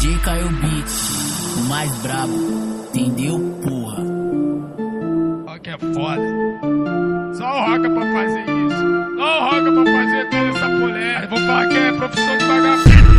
DJ Caio Beat, o mais brabo, entendeu, porra? Ó que é foda. Só o Roca pra fazer isso. Só o Roca pra fazer toda essa polêmica. Vou falar que é profissão de vagabundo.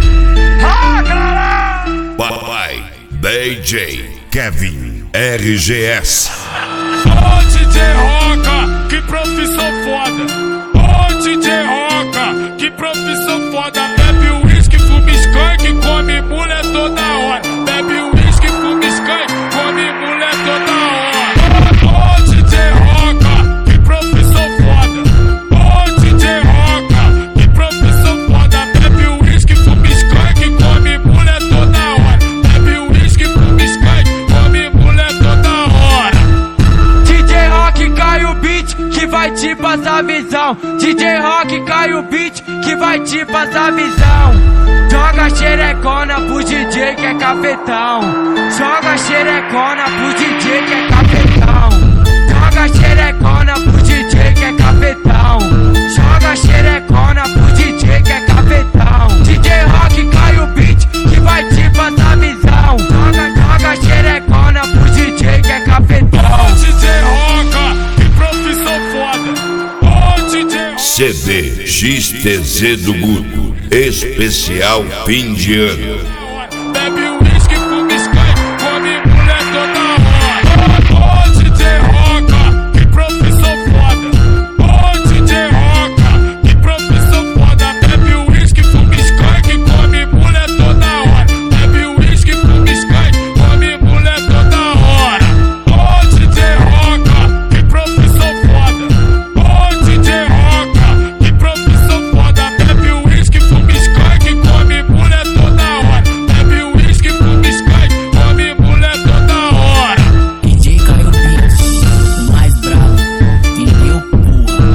Papai DJ Kevin RGS. Ô DJ Roca, que profissão foda. Ô DJ Roca, que profissão foda. Bebe uísque, fuma skunk, come mulher toda hora. Bebe uísque, fuma skunk, come mulher toda hora. Ô DJ Roca, que profissão foda. Ô DJ Roca, que profissão foda. Bebe uísque, fuma skunk, come mulher toda hora. Bebe uísque, fuma skunk, come mulher toda hora. DJ Rock cai o beat que vai te passar visão. DJ Rock cai o beat que vai te passar visão. Joga xerecona pro DJ que é cafetão. Joga xerecona pro DJ que é cafetão. Joga xerecona pro DJ que é cafetão. Joga xerecona pro DJ que é cafetão. DJ Rock cai o beat que vai te passar visão. Joga xerecona pro DJ que é cafetão. Ô DJ Roca, que profissão foda. Ô DJ Roca. CD XTZ do Guto, especial fim de ano. Bebe uísque, fuma skunk, come mulher toda hora. Ô DJ Roca, que profissão foda. Ô DJ Roca, que profissão foda. Bebe uísque, fuma skunk, come mulher toda hora. Bebe uísque, fuma skunk, come mulher toda hora. Ô DJ Roca, que profissão foda. Ô DJ Roca, que profissão foda. Bebe uísque, fuma skunk, come mulher toda hora. Bebe uísque, fuma skunk, come mulher toda hora. DJ Caio Beat, o mais brabo, entendeu, porra?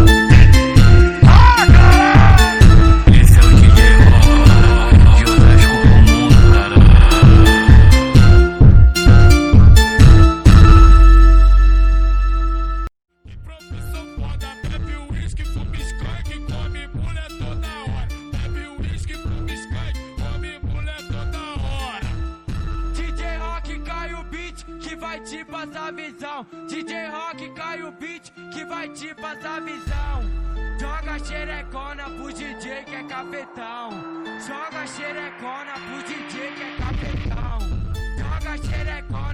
Esse é o DJ Rock de Osasco pro mundo, caralho. Que profissão foda. Bebe uísque, fuma skunk, come mulher toda hora. Bebe uísque, fuma skunk, come mulher toda hora. DJ Rock cai o beat que vai te passar visão. DJ Rock cai o beat que vai te passar visão. Joga xerecona pro DJ que é cafetão. Joga xerecona pro DJ que é cafetão. Joga xerecona